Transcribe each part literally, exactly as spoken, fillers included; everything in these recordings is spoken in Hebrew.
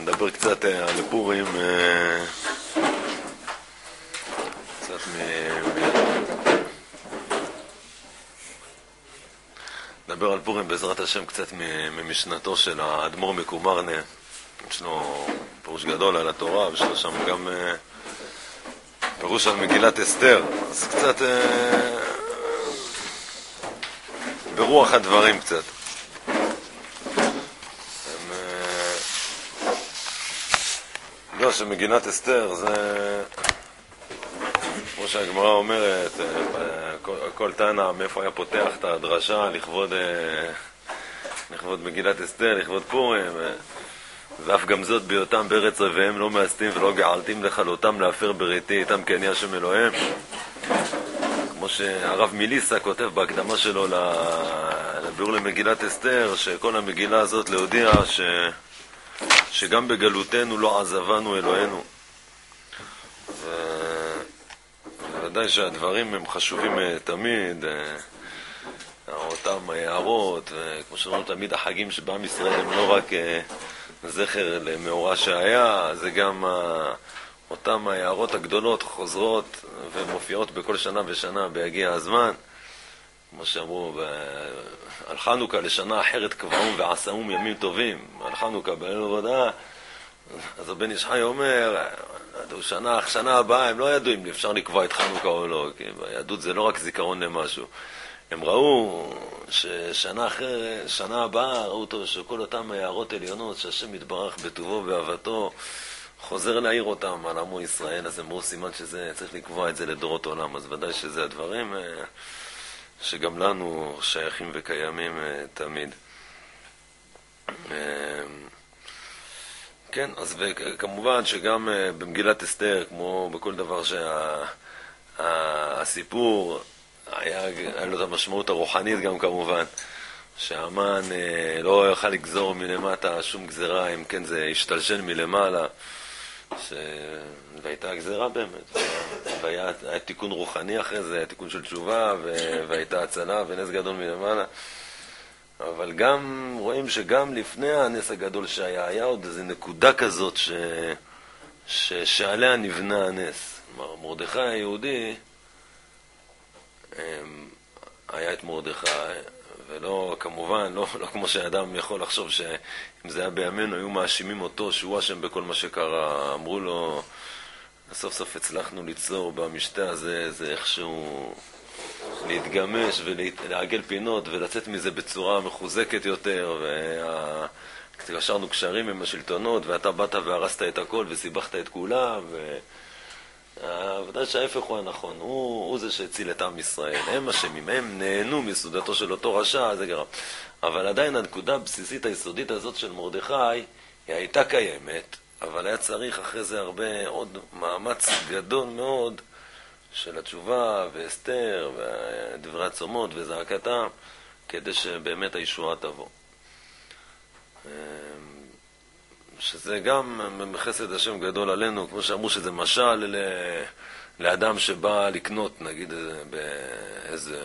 נדבר קצת על פורים, קצת מ... נדבר על פורים בעזרת השם קצת ממשנתו של האדמו"ר מקומרנה. יש לו פירוש גדול על התורה, ויש לו שם גם פירוש על מגילת אסתר. אז קצת ברוח הדברים קצת. לא, שמגילת אסתר זה, כמו שהגמרא אומרת, כל תנא מאיפה היה פותח את הדרשה לכבוד, לכבוד מגילת אסתר, לכבוד פורים, ואף גם זאת בהיותם בארץ רביהם לא מאסתים ולא געלתים לכלותם להפר בריתי איתם כי אני השם אלוהים. כמו שהרב מיליסה כותב בהקדמה שלו לביאור למגילת אסתר, שכל המגילה הזאת להודיע ש... שגם בגלותנו לא עזבנו אלוהינו. ובוודאי שהדברים הם חשובים תמיד, אותם הערות, וכמו שאומרים תמיד החגים שבעם ישראל הם לא רק זכר למאורע שהיה, זה גם אותם הערות הגדולות חוזרות ומופיעות בכל שנה ושנה בהגיע הזמן. כמו שאמרו, על חנוכה לשנה אחרת קבעום ועשאום ימים טובים. על חנוכה בליל עבודה, אז הבן איש חי אומר, שנה, שנה הבאה הם לא ידעו אם אפשר לקבוע את חנוכה או לא, כי ביהדות זה לא רק זיכרון למשהו. הם ראו ששנה אחרת, שנה הבאה, ראו אותו שכל אותם הערות עליונות שהשם יתברך בטובו ואהבתו חוזר להעיר אותם על עמו ישראל, אז הם ראו סימן שזה צריך לקבוע את זה לדורות עולם. אז ודאי שזה הדברים שגם לנו שייכים וקיימים תמיד. כן, אז כמובן שגם במגילת אסתר, כמו בכל דבר שהסיפור היה, היה לו את המשמעות הרוחנית גם כמובן, שהאמן לא יוכל לגזור מלמטה שום גזרה, אם כן זה השתלשל מלמעלה, ש... והייתה גזרה באמת, והיה היה תיקון רוחני אחרי זה, היה תיקון של תשובה, ו... והייתה הצלה ונס גדול מלמעלה. אבל גם רואים שגם לפני הנס הגדול שהיה, היה עוד איזו נקודה כזאת ש... ש... שעליה נבנה הנס. מרדכי היהודי, היה את מרדכי, ולא, כמובן, לא, לא כמו שאדם יכול לחשוב שאם זה היה בימינו, היו מאשימים אותו שהוא אשם בכל מה שקרה. אמרו לו, סוף סוף הצלחנו ליצור במשתה הזה, זה איכשהו להתגמש ולעגל פינות ולצאת מזה בצורה מחוזקת יותר, וקשרנו קשרים עם השלטונות, ואתה באת והרסת את הכל וסיבכת את כולם, ו... ודאי שההפך הוא הנכון, הוא, הוא זה שהציל את עם ישראל, הם אשמים, הם נהנו מסעודתו של אותו רשע, זה גרם. אבל עדיין הנקודה הבסיסית היסודית הזאת של מרדכי, היא הייתה קיימת, אבל היה צריך אחרי זה הרבה עוד מאמץ גדול מאוד של התשובה ואסתר ודברי הצומות וזעקתם, כדי שבאמת הישועה תבוא. שזה גם מחסד השם גדול עלינו, כמו שאמרו שזה משל ל... לאדם שבא לקנות, נגיד באיזה...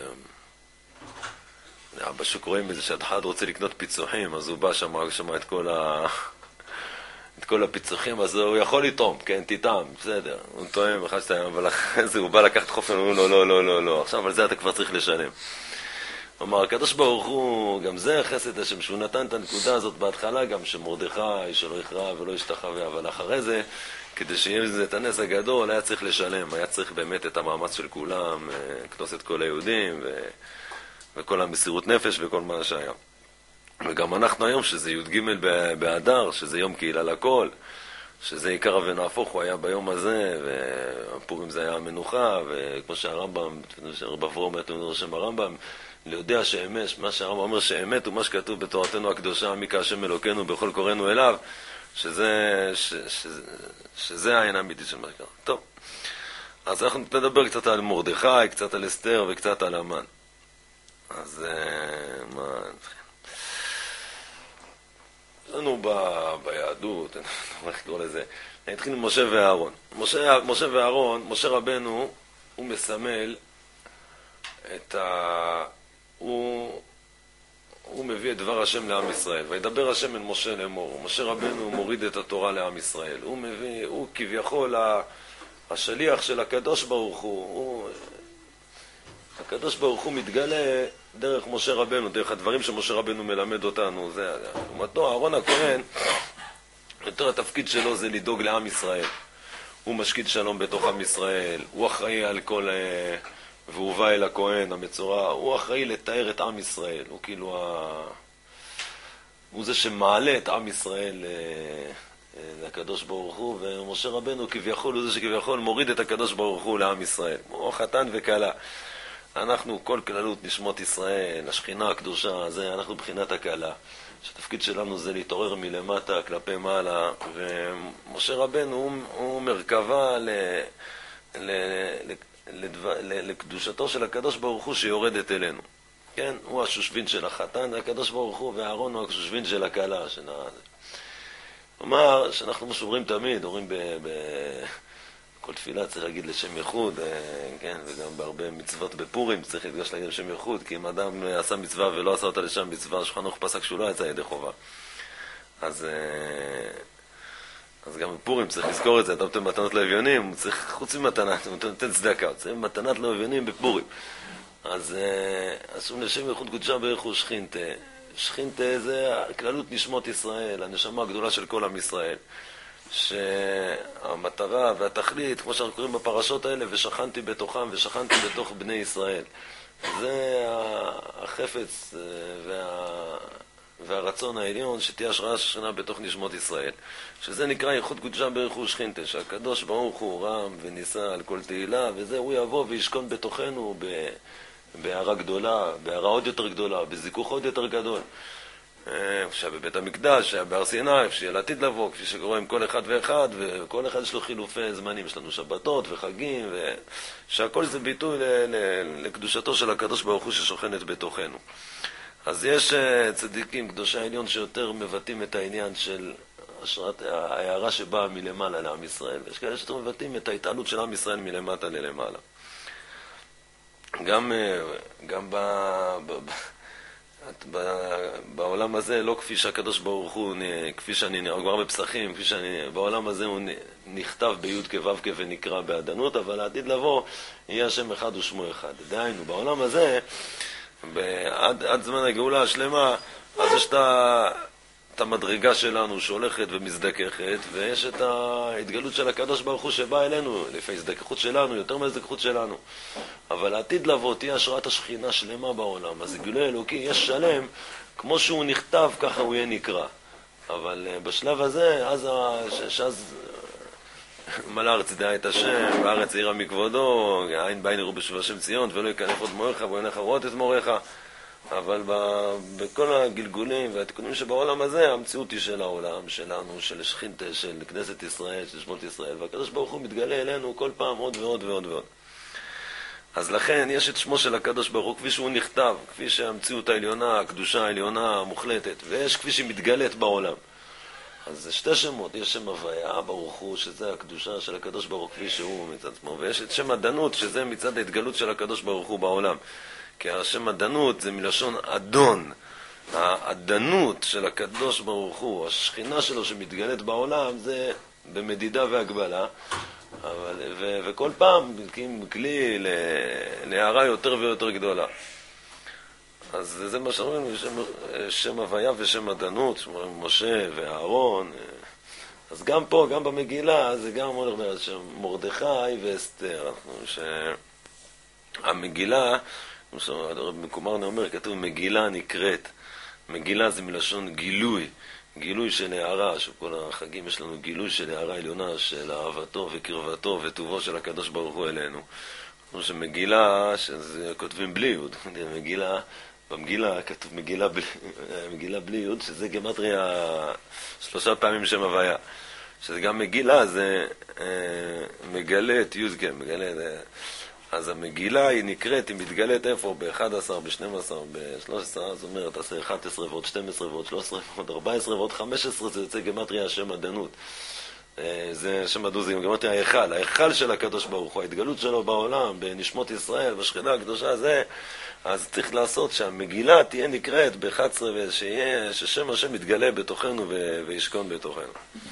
בשוק רואים איזה שאחד רוצה לקנות פיצוחים, אז הוא בא שם, שמע את כל ה... את כל הפיצוחים, אז הוא יכול לתרום, כן, תטעם, בסדר, הוא טועם, אחד שתיים, אבל אחרי זה הוא בא לקחת חופן, הוא אומר לו, לא, לא, לא, לא, עכשיו על זה אתה כבר צריך לשלם. כלומר, הקדוש ברוך הוא, גם זה חסד השם, שהוא נתן את הנקודה הזאת בהתחלה, גם שמרדכי שלא יכרע ולא ישתחווה, אבל אחרי זה, כדי שיהיה לזה את הנס הגדול, היה צריך לשלם, היה צריך באמת את המאמץ של כולם, לקנוס את כל היהודים, ו... וכל המסירות נפש וכל מה שהיה. וגם אנחנו היום, שזה י"ג באדר, שזה יום קהילה לכל, שזה עיקר ונהפוך, הוא היה ביום הזה, והפורים זה היה המנוחה, וכמו שהרמב"ם, שהרב אברהם אומר, תמיד רשם הרמב"ם, להודיע שאמת, מה שהרמב"ם אומר שאמת הוא מה שכתוב בתורתנו הקדושה, מי כהשם אלוקינו בכל קוראנו אליו, שזה, ש, שזה, שזה העין האמיתית של מה שקרה. טוב, אז אנחנו נדבר קצת על מרדכי, קצת על אסתר וקצת על המן. אז מה... לנו ב, ביהדות, אני לא איך לקרוא לזה, אני אתחיל עם משה ואהרון. משה, משה ואהרון, משה רבנו, הוא מסמל את ה... הוא הוא מביא את דבר השם לעם ישראל, וידבר השם אל משה לאמור. משה רבנו מוריד את התורה לעם ישראל. הוא מביא, הוא כביכול השליח של הקדוש ברוך הוא. הוא הקדוש ברוך הוא מתגלה דרך משה רבנו, דרך הדברים שמשה רבנו מלמד אותנו. זה, ומתו, אהרון הכהן, יותר התפקיד שלו זה לדאוג לעם ישראל. הוא משקיד שלום בתוך עם ישראל, הוא אחראי על כל... והוא בא אל הכהן, המצורע, הוא אחראי לתאר את עם ישראל. הוא כאילו ה... הוא זה שמעלה את עם ישראל לקדוש ברוך הוא, ומשה רבנו כביכול הוא זה שכביכול מוריד את הקדוש ברוך הוא לעם ישראל. הוא חתן וכלה. אנחנו, כל כללות נשמות ישראל, השכינה הקדושה, זה אנחנו בחינת הכלה. שהתפקיד שלנו זה להתעורר מלמטה כלפי מעלה, ומשה רבנו הוא, הוא מרכבה ל... ל... ל... לדבר, לקדושתו של הקדוש ברוך הוא שיורדת אלינו. כן? הוא השושבין של החתן, הקדוש ברוך הוא, והארון הוא השושבין של הכלה. כלומר, שאנחנו משאורים תמיד, אומרים בכל תפילה צריך להגיד לשם ייחוד, כן? וגם בהרבה מצוות בפורים צריך להתגש להגיד לשם ייחוד, כי אם אדם עשה מצווה ולא עשה אותה לשם מצווה, שולחן ערוך פסק שהוא לא יצא ידי חובה. אז... אז גם בפורים צריך לזכור את זה, אתה נותן מתנות לאביונים, הוא צריך, חוץ ממתנת, הוא נותן צדקה, הוא צריך מתנת לאביונים בפורים. אז אסום לשם ייחוד קודשה ברך הוא שכינתה. שכינתה זה כללות נשמות ישראל, הנשמה הגדולה של כל עם ישראל. שהמטרה והתכלית, כמו שאנחנו קוראים בפרשות האלה, ושכנתי בתוכם ושכנתי בתוך בני ישראל. זה החפץ וה... והרצון העליון שתהיה השראה שכינה בתוך נשמות ישראל, שזה נקרא ייחוד קודשה ברך הוא שכינתה, שהקדוש ברוך הוא רם וניסה על כל תהילה, וזה הוא יבוא וישכון בתוכנו בהערה גדולה, בהערה עוד יותר גדולה, בזיכוך עוד יותר גדול. שהיה בבית המקדש, שהיה בהר סיני, שיהיה לעתיד לבוא, כפי שקוראים כל אחד ואחד, וכל אחד יש לו חילופי זמנים, יש לנו שבתות וחגים, ושהכל זה ביטוי לקדושתו של הקדוש ברוך הוא ששוכנת בתוכנו. אז יש צדיקים, קדושי העליון, שיותר מבטאים את העניין של השראת, ההערה שבאה מלמעלה לעם ישראל, ויש כאלה שיותר מבטאים את ההתעלות של עם ישראל מלמטה ללמעלה. גם, גם ב, ב, ב, ב, בעולם הזה, לא כפי שהקדוש ברוך הוא, כפי שאני נראה, כבר בפסחים, כפי שאני, בעולם הזה הוא נכתב בי' כו' כ' ונקרא בעדנות, אבל העתיד לבוא יהיה השם אחד ושמו אחד. דהיינו, בעולם הזה, עד, עד זמן הגאולה השלמה, אז יש את, את המדרגה שלנו שהולכת ומזדככת, ויש את ההתגלות של הקדוש ברוך הוא שבא אלינו, לפי הזדככות שלנו, יותר מהזדככות שלנו. אבל העתיד לבוא תהיה השראת השכינה שלמה בעולם. אז גילוי אלוקי יש שלם, כמו שהוא נכתב, ככה הוא יהיה נקרא. אבל בשלב הזה, אז, שאז מלא ארץ דעה את השם, בארץ עירה מכבודו, עין בעין יראו בשוב השם ציון, ולא ייכנף עוד מורך, ועיניך רואות את מורך. אבל בכל הגלגולים והתיקונים שבעולם הזה, המציאות היא של העולם, שלנו, של שכינתה, של כנסת ישראל, של שמות ישראל, והקדוש ברוך הוא מתגלה אלינו כל פעם עוד ועוד ועוד ועוד. אז לכן יש את שמו של הקדוש ברוך הוא כפי שהוא נכתב, כפי שהמציאות העליונה, הקדושה העליונה המוחלטת, ויש כפי שהיא מתגלת בעולם. אז זה שתי שמות, יש שם הוויה, ברוך הוא, שזה הקדושה של הקדוש ברוך כפי שהוא מצד עצמו, ויש את שם הדנות, שזה מצד ההתגלות של הקדוש ברוך הוא בעולם. כי השם הדנות זה מלשון אדון, העדנות של הקדוש ברוך הוא, השכינה שלו שמתגלת בעולם, זה במדידה והגבלה, אבל, ו, וכל פעם כלי להערה יותר ויותר גדולה. אז זה מה שאומרים, שם, שם הוויה ושם הדנות, שאומרים משה ואהרון. אז גם פה, גם במגילה, זה גם אומר שם מרדכי ואסתר. שהמגילה, במקומרנה אומר, כתוב מגילה נקראת. מגילה זה מלשון גילוי, גילוי של הערה, שכל החגים יש לנו גילוי של הערה עליונה, של אהבתו וקרבתו וטובו של הקדוש ברוך הוא אלינו. כמו שמגילה, שזה כותבים בלי יוד, מגילה, במגילה כתוב מגילה בלי, מגילה בלי יוד, שזה גמטריה שלושה פעמים שם הוויה. שזה גם מגילה, זה אה, מגלה את יוד, כן, מגלה את... אז המגילה היא נקראת, היא מתגלת איפה? ב-אחד עשר, ב-שתים עשרה, ב-שלוש עשרה, זאת אומרת, תעשה אחת עשרה ועוד שתים עשרה ועוד שלוש עשרה ועוד ארבע עשרה ועוד חמש עשרה, זה יוצא גמטריה השם הדנות. זה שם הדוזי, גם אמרתי, ההיכל, ההיכל של הקדוש ברוך הוא, ההתגלות שלו בעולם, בנשמות ישראל, בשכינה הקדושה הזה, אז צריך לעשות שהמגילה תהיה נקראת ב-אחת עשרה, ושיהיה, ששם השם יתגלה בתוכנו וישכון בתוכנו.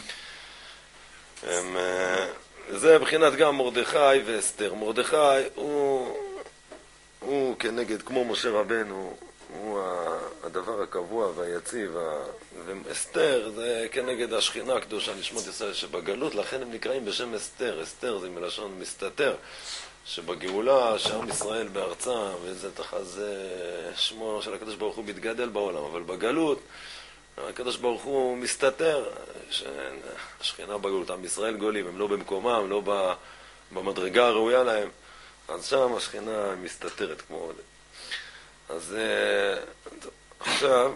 זה בחינת גם מרדכי ואסתר. מרדכי הוא, הוא כנגד, כמו משה רבנו, הוא הדבר הקבוע והיציב, ואסתר זה כנגד השכינה הקדושה נשמות ישראל שבגלות, לכן הם נקראים בשם אסתר. אסתר זה מלשון מסתתר, שבגאולה שעם ישראל בארצה, וזה תחז שמו של הקדוש ברוך הוא מתגדל בעולם, אבל בגלות הקדוש ברוך הוא מסתתר, השכינה בגלות, עם ישראל גולים, הם לא במקומם, לא במדרגה הראויה להם, אז שם השכינה מסתתרת כמו עולה. אז עכשיו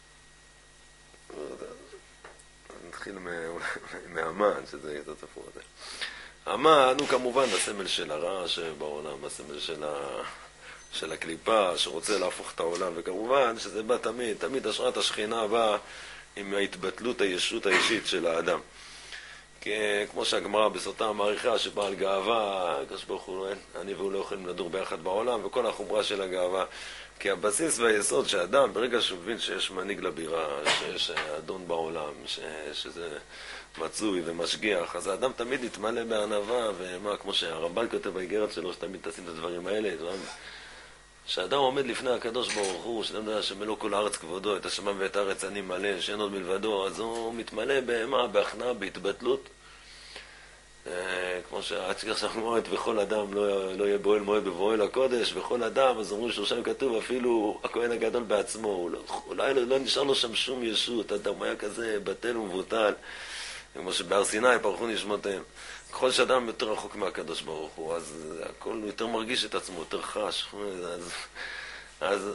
נתחיל מהמן, שזה יותר תפור הזה. המן הוא כמובן הסמל של הרע שבעולם, הסמל של, ה... של הקליפה שרוצה להפוך את העולם, וכמובן שזה בא תמיד, תמיד השראת השכינה באה עם ההתבטלות הישות האישית של האדם. כי כמו שהגמרא בסוטה מעריכה שבעל גאווה, הקדוש ברוך הוא, אני והוא לא יכולים לדור ביחד בעולם, וכל החומרה של הגאווה. כי הבסיס והיסוד שהאדם, ברגע שהוא מבין שיש מנהיג לבירה, שיש אדון בעולם, ש... שזה מצוי ומשגיח, אז האדם תמיד יתמלא בענווה, ומה, כמו שהרמב"ל כותב באיגרת שלו, שתמיד תשים את הדברים האלה, שהאדם עומד לפני הקדוש ברוך הוא, שאדם יודע שמלוא כל הארץ כבודו, את השמיים ואת הארץ אני מלא, שאין עוד מלבדו, אז הוא מתמלא בהמה, בהכנעה, בהתבטלות. כמו שהעצקר שאנחנו אומרת, וכל אדם לא, לא יהיה בועל מועד בבועל הקודש, וכל אדם, אז אומרים ששם כתוב, אפילו הכהן הגדול בעצמו, הוא לא, אולי לא, לא נשאר לו שם שום ישות, אדם היה כזה בטל ומבוטל, כמו שבהר סיני פרחו נשמותיהם. ככל שאדם יותר רחוק מהקדוש ברוך הוא, אז הכל יותר מרגיש את עצמו, יותר חש, אז, אז,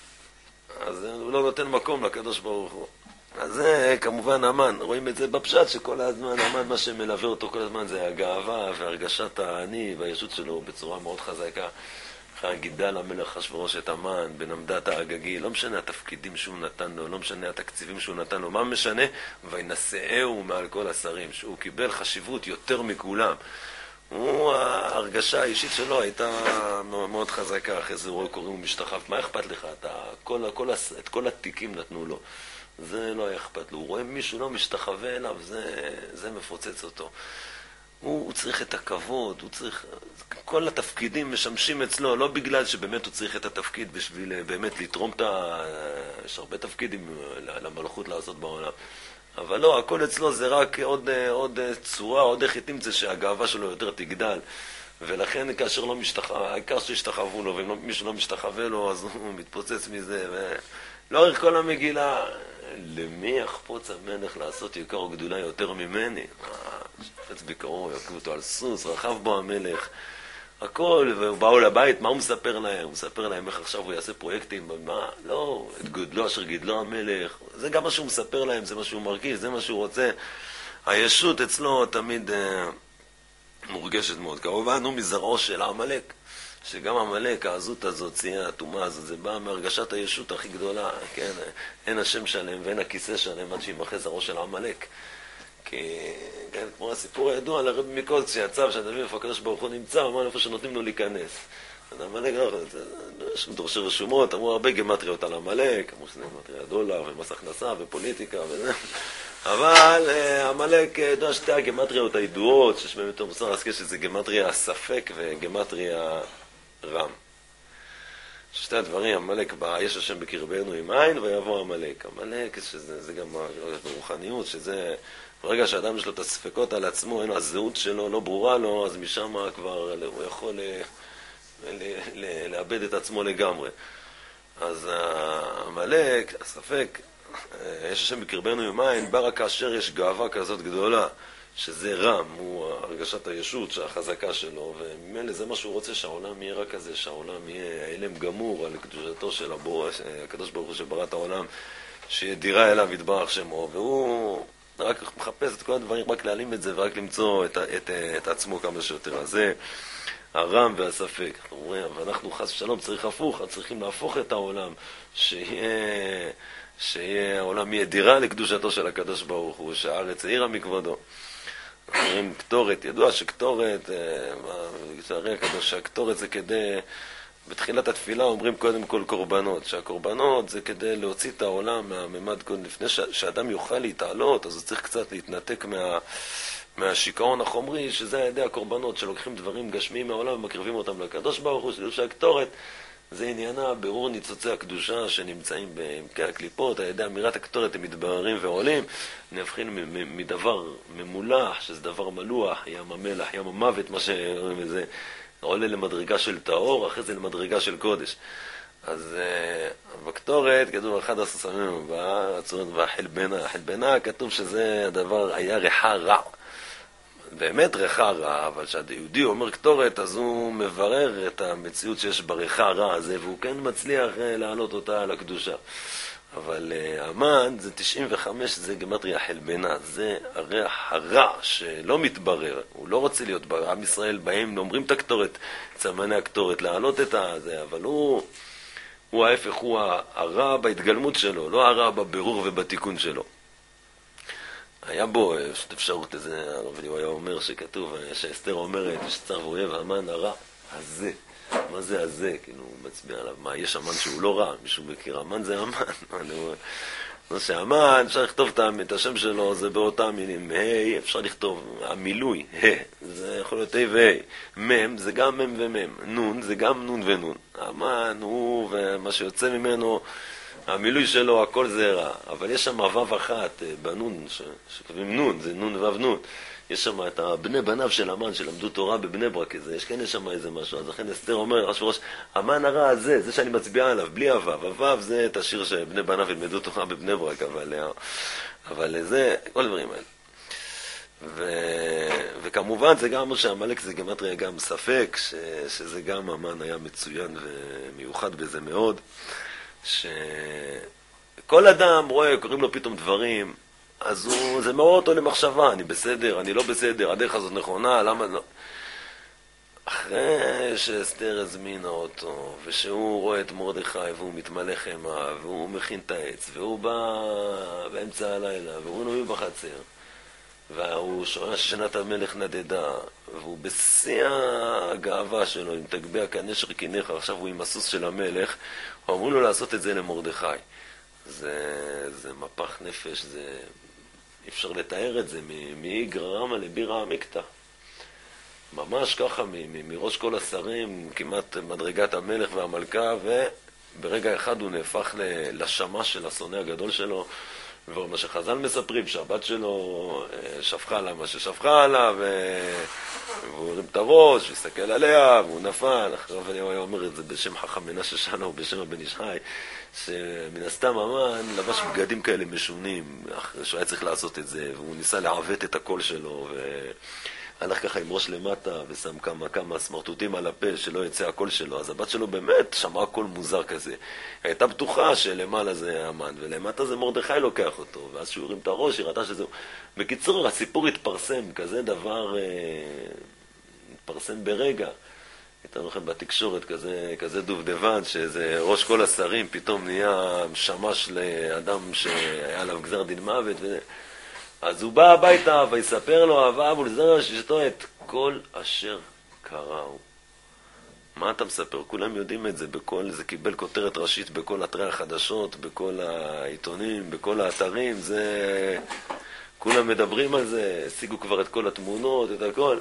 אז הוא לא נותן מקום לקדוש ברוך הוא. אז זה כמובן המן, רואים את זה בפשט שכל הזמן המן, מה שמלווה אותו כל הזמן זה הגאווה והרגשת העני והישות שלו בצורה מאוד חזקה. אחרי גידל המלך אחשוורוש את המן בן עמדת האגגי, לא משנה התפקידים שהוא נתן לו, לא משנה התקציבים שהוא נתן לו, מה משנה? וינשאהו מעל כל השרים, שהוא קיבל חשיבות יותר מכולם. הוא, ההרגשה האישית שלו הייתה מאוד חזקה, אחרי זה רואה קוראים ומשתחף, מה אכפת לך? אתה, כל, כל, את כל התיקים נתנו לו. זה לא היה אכפת לו, הוא רואה מישהו לא משתחווה אליו, זה, זה מפוצץ אותו. הוא, הוא צריך את הכבוד, הוא צריך, כל התפקידים משמשים אצלו, לא בגלל שבאמת הוא צריך את התפקיד בשביל באמת לתרום את ה... יש הרבה תפקידים למלכות לעשות בעולם. אבל לא, הכל אצלו זה רק עוד, עוד צורה, עוד איך תמצא שהגאווה שלו יותר תגדל. ולכן כאשר לא משתחווה, העיקר שישתחוו לו, ומישהו לא משתחווה לו, אז הוא מתפוצץ מזה. ולאורך כל המגילה, למי יחפוץ המלך לעשות יקר או גדולה יותר ממני? שפץ בקרו, יקבו אותו על סוס, רכב בו המלך, הכל, ובאו לבית, מה הוא מספר להם? הוא מספר להם איך עכשיו הוא יעשה פרויקטים, מה? לא, את גדלו אשר גידלו המלך, זה גם מה שהוא מספר להם, זה מה שהוא מרגיש, זה מה שהוא רוצה. הישות אצלו תמיד אה, מורגשת מאוד. כמובן הוא מזרעו של העמלק, שגם המלך, העזות הזאת, צייה, התומה הזאת, זה בא מהרגשת הישות הכי גדולה, כן? אין השם שלהם ואין הכיסא שלהם עד שימחה זרעו של העמלק. כי, כן, כמו הסיפור הידוע על הרב מקוץ שיצא, שהנביא איפה הקדוש ברוך הוא נמצא, הוא אמר איפה שנותנים לו להיכנס. אז המלך, יש דורשי רשומות, אמרו הרבה גמטריות על המלך, אמרו שזה גמטריה דולר ומס הכנסה ופוליטיקה וזה. אבל המלך, ידוע שתי הגמטריות הידועות, שיש בהם יותר מוסר להזכיר שזה גמטריה ספק וגמטריה רם. שתי הדברים, המלך, יש השם בקרבנו עם עין ויבוא המלך. המלך, שזה, זה גם ברוחניות, שזה, ברגע שהאדם יש לו את הספקות על עצמו, אין לו, הזהות שלו לא ברורה לו, אז משם כבר הוא יכול ל, ל, ל, לאבד את עצמו לגמרי. אז המלך, הספק, יש השם בקרבנו עם עין, בא רק כאשר יש גאווה כזאת גדולה, שזה רם, הוא הרגשת הישות החזקה שלו, וממילא זה מה שהוא רוצה, שהעולם יהיה רק כזה, שהעולם יהיה אילם גמור על קדושתו של הבור, הקדוש ברוך הוא שברא את העולם, שיהיה דירה אליו יתברך שמו, והוא רק מחפש את כל הדברים, רק להעלים את זה ורק למצוא את, את, את עצמו כמה שיותר. אז זה הרם והספק. אנחנו אומרים, ואנחנו חס ושלום צריך הפוך, צריכים להפוך את העולם, שיהיה... שהעולם יהיה דירה לקדושתו של הקדוש ברוך הוא, שהארץ העירה מכבודו. אומרים קטורת, ידוע שקטורת, הרי הקדוש שהקטורת זה כדי, בתחילת התפילה אומרים קודם כל קורבנות, שהקורבנות זה כדי להוציא את העולם מהממד קודם, לפני שאדם יוכל להתעלות, אז הוא צריך קצת להתנתק מה, מהשיקרון החומרי, שזה על ידי הקורבנות, שלוקחים דברים גשמיים מהעולם ומקריבים אותם לקדוש ברוך הוא, שדעו שהקטורת זה עניינה ברור ניצוצי הקדושה שנמצאים בעמקי הקליפות, על ידי אמירת הקטורת הם מתבררים ועולים, נהפכים מדבר ממולח, שזה דבר מלוח, ים המלח, ים המוות, מה שרואים לזה, עולה למדרגה של טהור, אחרי זה למדרגה של קודש. אז uh, בקטורת כתוב אחד הסוסמים והצורת והחלבנה, החלבנה כתוב שזה הדבר היה ריחה רע. באמת ריחה רע, אבל כשהיהודי אומר קטורת, אז הוא מברר את המציאות שיש בריחה רע הזה, והוא כן מצליח להעלות אותה על הקדושה. אבל המן זה תשעים וחמש, זה גמטריה חלבנה, זה הריח הרע שלא מתברר, הוא לא רוצה להיות בעם ישראל, בהם אומרים את הקטורת, צמני הקטורת, להעלות את זה, אבל הוא, הוא ההפך, הוא הרע בהתגלמות שלו, לא הרע בבירור ובתיקון שלו. היה בו אפשרות איזה, הרב אליהו היה אומר שכתוב, שאסתר אומרת, שצר ואויב המן הרע הזה. מה זה הזה? כאילו הוא מצביע עליו. מה, יש המן שהוא לא רע? מישהו מכיר, המן זה המן. לא שהמן, אפשר לכתוב את השם שלו, זה באותם מילים. ה' אפשר לכתוב, המילוי, ה', זה יכול להיות ה' וה'. מ' זה גם מ' ומ'. נון זה גם נון ונון. המן הוא, ומה שיוצא ממנו, המילוי שלו, הכל זה רע. אבל יש שם וו אחת בנון, שכתבים נון, זה נון וו נון. יש שם את הבני בניו של המן שלמדו תורה בבני ברק, יש כן יש שם איזה משהו. אז לכן אסתר אומר, ראש וראש, המן הרע הזה, זה שאני מצביע עליו, בלי הוו. הוו זה את השיר שבני בניו ילמדו תורה בבני ברק, אבל, אבל זה, כל הדברים האלה. ו... וכמובן זה גם אומר שהמלאק זה גמטריה גם ספק, ש... שזה גם המן היה מצוין ומיוחד בזה מאוד. שכל אדם רואה, קוראים לו פתאום דברים, אז הוא, זה מעורר אותו למחשבה, אני בסדר, אני לא בסדר, הדרך הזאת נכונה, למה לא? אחרי שאסתר הזמינה אותו, ושהוא רואה את מרדכי, והוא מתמלא חמה, והוא מכין את העץ, והוא בא באמצע הלילה, והוא נוי בחצר, והוא שומע ששנת המלך נדדה, והוא בשיא הגאווה שלו, עם תגבע כנשר כנך, עכשיו הוא עם הסוס של המלך, הוא אמרו לו לעשות את זה למרדכי. זה, זה מפח נפש, זה, אפשר לתאר את זה, מאיגרא רמא לבירא עמיקתא. ממש ככה, מראש כל השרים, כמעט מדרגת המלך והמלכה, וברגע אחד הוא נהפך לשמה של השונא הגדול שלו, ומה שחז"ל מספרים, שהבת שלו שפכה עליו מה ששפכה עליו, והוא הרים את הראש, והסתכל עליה, והוא נפל. אחריו אני אומר את זה בשם חכם מנשה שלנו, בשם הבן איש חי, שמן הסתם המן לבש בגדים כאלה משונים, אחרי שהוא היה צריך לעשות את זה, והוא ניסה לעוות את הקול שלו, והלך ככה עם ראש למטה, ושם כמה כמה סמרטוטים על הפה, שלא יצא הקול שלו. אז הבת שלו באמת שמעה קול מוזר כזה. היא הייתה בטוחה שלמעלה זה המן, ולמטה זה מרדכי לוקח אותו, ואז שהוא הרים את הראש, היא ראתה שזה... בקיצור, הסיפור התפרסם, כזה דבר... התפרסם ברגע. הייתה לכם בתקשורת כזה, כזה דובדבן, שזה ראש כל השרים פתאום נהיה שמש לאדם שהיה עליו גזר דין מוות. ו... אז הוא בא הביתה ויספר לו אהבה ולזרע ששתו את כל אשר קראו. מה אתה מספר? כולם יודעים את זה, בכל, זה קיבל כותרת ראשית בכל אתרי החדשות, בכל העיתונים, בכל האתרים, זה... כולם מדברים על זה, השיגו כבר את כל התמונות, את הכל.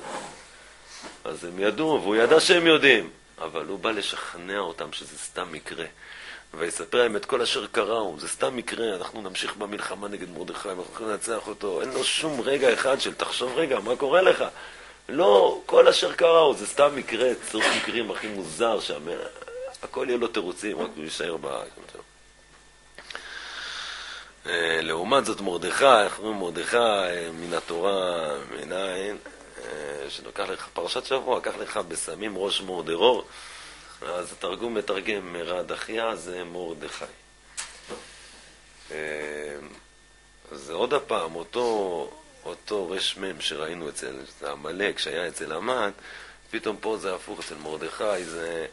אז הם ידעו, והוא ידע שהם יודעים, אבל הוא בא לשכנע אותם שזה סתם מקרה. ויספר להם את כל אשר קראו, זה סתם מקרה, אנחנו נמשיך במלחמה נגד מרדכי, אנחנו יכולים לנצח אותו, אין לו שום רגע אחד של תחשוב רגע, מה קורה לך? לא, כל אשר קראו, זה סתם מקרה, צירוף מקרים הכי מוזר שם, הכל יהיה לו תירוצים, רק הוא יישאר ב... לעומת זאת מרדכי, אנחנו אומרים מרדכי מן התורה מנין, שנוקח לך פרשת שבוע, קח לך בסמים ראש מורדרור, אז התרגום מתרגם מרד אחיה זה מרדכי. אז עוד הפעם, אותו, אותו רש מם שראינו אצל המלאק שהיה אצל המן, פתאום פה זה הפוך אצל מרדכי, זה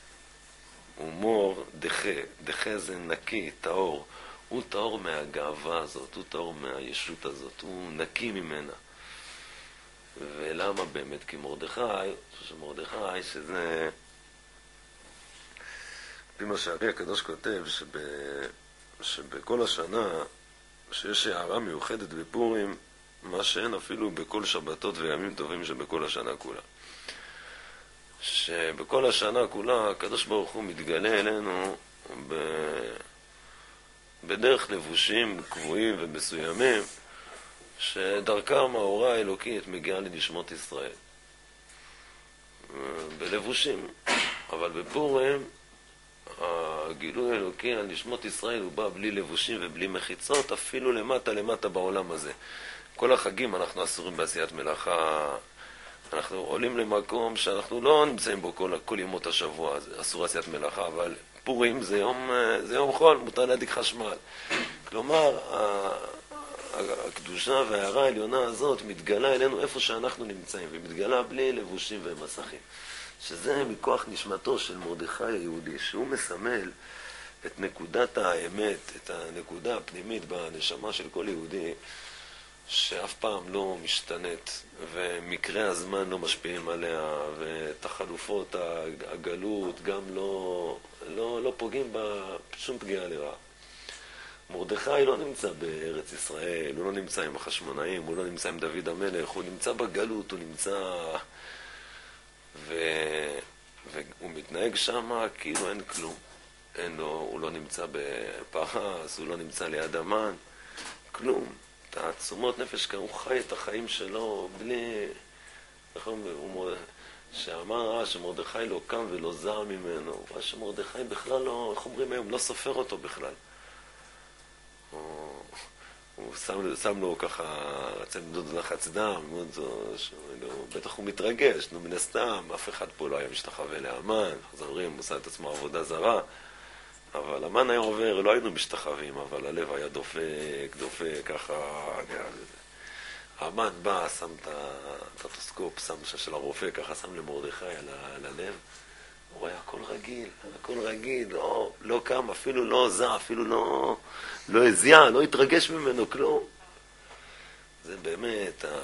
הומור דחה, דחה זה נקי, טהור. הוא טהור מהגאווה הזאת, הוא טהור מהישות הזאת, הוא נקי ממנה. ולמה באמת? כי מרדכי, שמרדכי שזה, לפי מה שהרי הקדוש כותב, שב, שבכל השנה, שיש הערה מיוחדת בפורים, מה שאין אפילו בכל שבתות וימים טובים שבכל השנה כולה. שבכל השנה כולה הקדוש ברוך הוא מתגלה אלינו ב... בדרך לבושים קבועים ומסוימים, שדרכם האורה האלוקית מגיעה לנשמות ישראל. בלבושים. אבל בפורים, הגילוי האלוקי על נשמות ישראל הוא בא בלי לבושים ובלי מחיצות, אפילו למטה למטה בעולם הזה. כל החגים אנחנו אסורים בעשיית מלאכה, אנחנו עולים למקום שאנחנו לא נמצאים בו כל, כל ימות השבוע, אסור עשיית מלאכה, אבל פורים זה יום, זה יום חול, מותר להדליק חשמל. כלומר, הקדושה וההערה העליונה הזאת מתגלה אלינו איפה שאנחנו נמצאים, ומתגלה בלי לבושים ומסכים. שזה מכוח נשמתו של מרדכי היהודי, שהוא מסמל את נקודת האמת, את הנקודה הפנימית בנשמה של כל יהודי, שאף פעם לא משתנית, ומקרה הזמן לא משפיעים עליה, ותחלופות הגלות גם לא, לא, לא פוגעים בשום פגיעה לרעה. מרדכי לא נמצא בארץ ישראל, הוא לא נמצא עם החשמונאים, הוא לא נמצא עם דוד המלך, הוא נמצא בגלות, הוא נמצא... ו... והוא מתנהג שם כאילו אין כלום. אין לו, הוא לא נמצא בפרס, הוא לא נמצא ליד המן, כלום. תעצומות נפש, הוא חי את החיים שלו בלי... הוא... שאמר שמרדכי לא קם ולא זר ממנו, שמרדכי בכלל לא, איך אומרים היום, לא סופר אותו בכלל. הוא, הוא שם, שם לו ככה, רצה למדוד לחץ דם, בטח הוא מתרגש, נו מן הסתם, אף אחד פה לא היה משתחווה לאמן, חזרים, הוא עושה את עצמו עבודה זרה, אבל אמן היה עובר, לא היינו משתחווים, אבל הלב היה דופק, דופק, ככה, האמן בא, שם את הטוסקופ, שם של הרופא, ככה שם למרדכי על, על הלב, הוא רואה הכל רגיל, הכל רגיל, לא, לא קם, אפילו לא זע, אפילו לא, לא הזיע, לא התרגש ממנו, כלום. זה באמת, ה...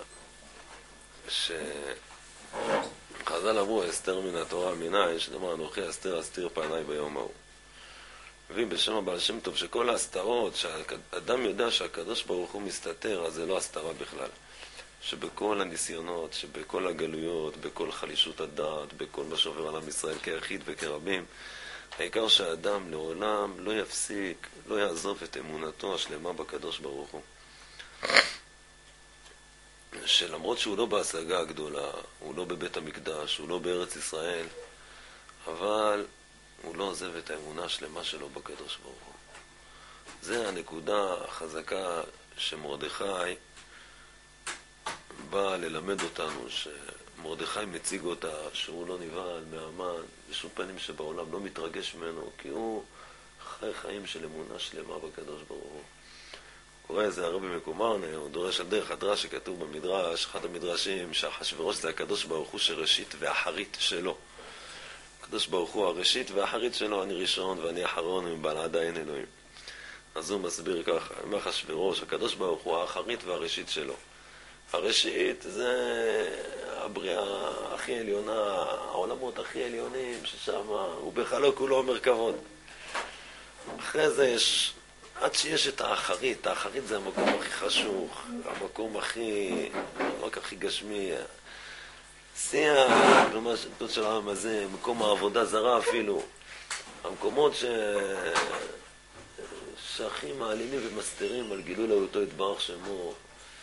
שחז"ל אמרו, אסתר מן התורה מינה, יש לומר, אנוכי אסתר אסתיר פניי ביום ההוא. ואם בשם הבעל שם טוב, שכל ההסתרות, שהאדם יודע שהקדוש ברוך הוא מסתתר, אז זה לא הסתרה בכלל. שבכל הניסיונות, שבכל הגלויות, בכל חלישות הדעת, בכל מה שעובר על עם ישראל כיחיד וכרבים, העיקר שהאדם לעולם לא יפסיק, לא יעזוב את אמונתו השלמה בקדוש ברוך הוא. שלמרות שהוא לא בהשגה הגדולה, הוא לא בבית המקדש, הוא לא בארץ ישראל, אבל הוא לא עוזב את האמונה השלמה שלו בקדוש ברוך הוא. זה הנקודה החזקה שמרדכי בא ללמד אותנו, שמרדכי מציג אותה, שהוא לא נבהל מהמן, בשום פנים שבעולם לא מתרגש ממנו, כי הוא חי חיים של אמונה שלמה בקדוש ברוך הוא. קורא איזה הרבי מקומרנה, הוא דורש על דרך הדרש שכתוב במדרש, אחד המדרשים, שאחשוורוש זה הקדוש ברוך הוא שראשית ואחרית שלו. הקדוש ברוך הוא הראשית והאחרית שלו, אני ראשון ואני אחרון, מבלעד אין אלוהים. אז הוא מסביר ככה, אחשוורוש, הקדוש ברוך הוא האחרית והראשית שלו. הראשית זה הבריאה הכי עליונה, העולמות הכי עליונים ששם הוא בכלל לא כולו אומר כבוד. אחרי זה יש, עד שיש את האחרית, האחרית זה המקום הכי חשוך, המקום הכי, רק הכי גשמי, שיא הגלומת של העם הזה, מקום העבודה זרה אפילו, המקומות ש... שהכי מעלימים ומסתירים על גילוי לאותו יתברך שמו,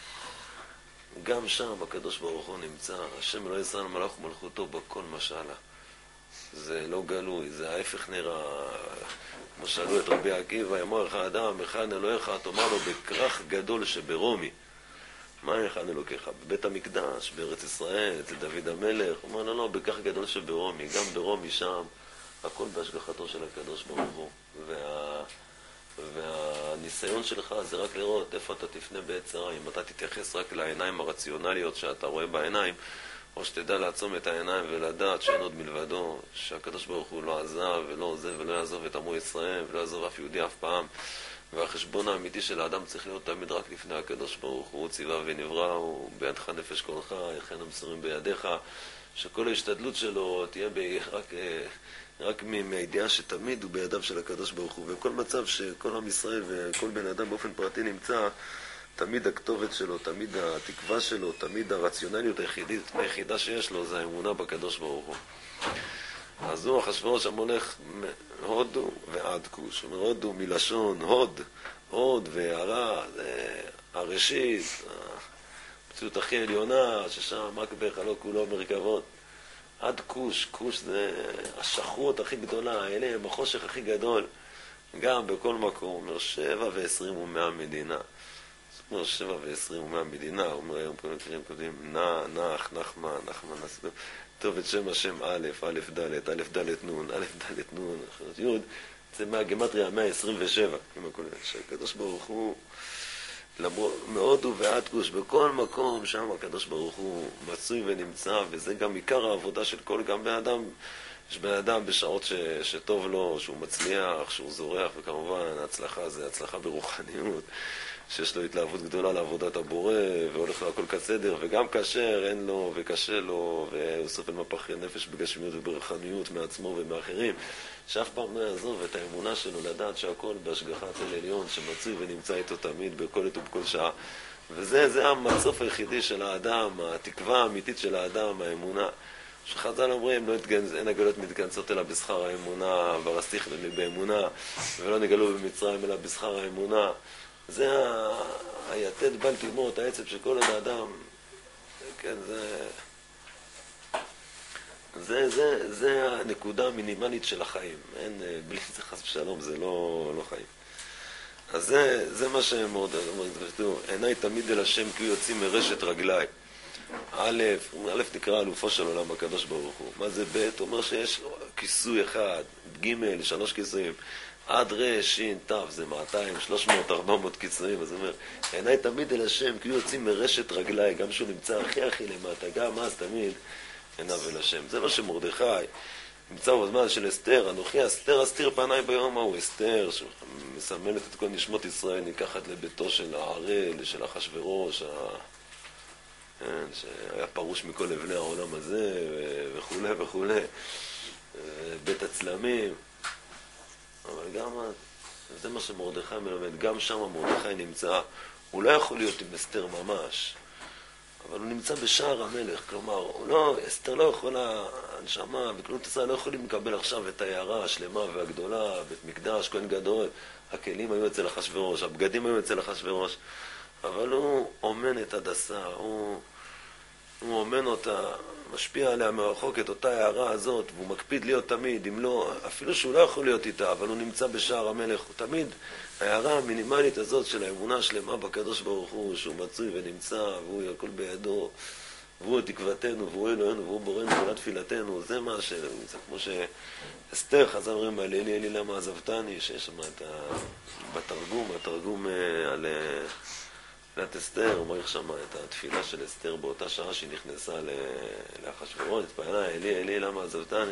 גם שם הקדוש ברוך הוא נמצא, השם אלוהי ישראל מלך ומלכותו בכל משלה. זה לא גלוי, זה ההפך נראה. כמו שאלו את רבי עקיבא, אמר לך אדם, אחד אלוהיך, תאמר לו בכרך גדול שברומי. מה אחד אלוהיך? בבית המקדש, בארץ ישראל, אצל דוד המלך. הוא אומר, לא, לא, בכרך גדול שברומי. גם ברומי שם, הכל בהשגחתו של הקדוש ברוך הוא. וה... והניסיון שלך זה רק לראות איפה אתה תפנה בעצרה, אם אתה תתייחס רק לעיניים הרציונליות שאתה רואה בעיניים, או שתדע לעצום את העיניים ולדעת שאין עוד מלבדו, שהקדוש ברוך הוא לא עזב ולא עוזב ולא יעזוב את עמו ישראל ולא יעזוב אף יהודי אף פעם, והחשבון האמיתי של האדם צריך להיות תמיד רק לפני הקדוש ברוך הוא, ציווה ונברא, הוא בידך נפש קולך, יכן המסורים בידיך, שכל ההשתדלות שלו תהיה ב... רק, רק מידיעה שתמיד הוא בידיו של הקדוש ברוך הוא, וכל מצב שכל עם ישראל וכל בן אדם באופן פרטי נמצא, תמיד הכתובת שלו, תמיד התקווה שלו, תמיד הרציונליות היחידית, היחידה שיש לו, זה האמונה בקדוש ברוך הוא. אז הוא אחשוורוש המולך מהודו ועד כוש. הוא אומר הודו מלשון הוד, הוד והערה, זה הראשית, המציאות הכי עליונה, ששם רק בהיכלו כולו מרכבות. עד כוש, כוש זה השחרות הכי גדולה, אלה הם החושך הכי גדול, גם בכל מקום. הוא אומר שבע ועשרים ומאה מדינה. הוא אומר שבע ועשרים ומאה מדינה, הוא אומר היום כל מקרים קודמים, נח, נח, נחמן, נחמן, נסגור. טוב את שם השם א', א' ד', א' ד' נ', א' ד' נ', י', זה מהגמטריה המאה עשרים ושבע, שהקדוש ברוך הוא, מהודו ועד כוש, בכל מקום שם הקדוש ברוך הוא מצוי ונמצא, וזה גם עיקר העבודה של כל גם בן אדם. יש בן אדם בשעות ש, שטוב לו, שהוא מצליח, שהוא זורח, וכמובן ההצלחה זה הצלחה ברוחניות, שיש לו התלהבות גדולה לעבודת הבורא, והולך לו הכל כסדר, וגם כאשר אין לו וקשה לו, והוא סופל מפח נפש בגשמיות וברוחניות מעצמו ומאחרים, שאף פעם לא יעזוב את האמונה שלו לדעת שהכל בהשגחת אל עליון, שמצוי ונמצא איתו תמיד בכל עת ובכל שעה. וזה זה המצוף היחידי של האדם, התקווה האמיתית של האדם, האמונה. שחז"ל אומרים, לא התגנז, אין הגלות מתכנסות אלא בשכר האמונה, ורסתיך באמונה, ולא נגלו במצרים אלא בשכר האמונה. זה היתד בל תימות, העצב של כל האדם, כן, זה, זה, זה, זה הנקודה המינימלית של החיים. אין, בלי זה חס ושלום, זה לא, לא חיים. אז זה, זה מה שהם מאוד, עיניי תמיד אל השם כי יוצאים מרשת רגליי. א', א' נקרא אלופו של עולם הקדוש ברוך הוא. מה זה ב'? אומר שיש כיסוי אחד, ג', שלוש כיסויים. עד רש, שין, תף, זה מאתיים, שלוש מאות, ארבע מאות קיצורים. אז הוא אומר, עיניי תמיד אל השם, כי הוא יוצאים מרשת רגליי, גם שהוא נמצא הכי הכי למטה, גם אז תמיד עיניו אל השם. זה מה שמרדכי נמצא בזמן של אסתר, אנוכי אסתר אסתיר פניי ביום ההוא. אסתר, שמסמלת את כל נשמות ישראל, ניקחת לביתו של הערל, של אחשוורוש, כן, שהיה פרוש מכל אבני העולם הזה, וכו' וכו', בית הצלמים. אבל גם, זה מה שמרדכי מלמד, גם שם מרדכי נמצא, הוא לא יכול להיות עם אסתר ממש, אבל הוא נמצא בשער המלך, כלומר, הוא לא, אסתר לא יכולה, הנשמה וכלום ישראל לא יכולים לקבל עכשיו את העיירה השלמה והגדולה, בית מקדש, כהן גדול, הכלים היו אצל אחשוורוש, הבגדים היו אצל אחשוורוש, אבל הוא אומן את הדסה, הוא, הוא אומן אותה, משפיע עליה מרחוק את אותה הערה הזאת, והוא מקפיד להיות תמיד, אם לא, אפילו שהוא לא יכול להיות איתה, אבל הוא נמצא בשער המלך, הוא תמיד, הערה המינימלית הזאת של האמונה השלמה בקדוש ברוך הוא, שהוא מצוי ונמצא, והוא הכל בידו, והוא תקוותנו, והוא אלוהינו, והוא בורנו, כל תפילתנו, זה מה ש... זה כמו שאסתר חז"ל אומרים על אלי אלי למה עזבתני, שיש שם את ה... בתרגום, התרגום על... תפילת אסתר, הוא אומר שם את התפילה של אסתר באותה שעה שהיא נכנסה לאחשוורוש, התפעלה, אלי, אלי, למה עזבתני?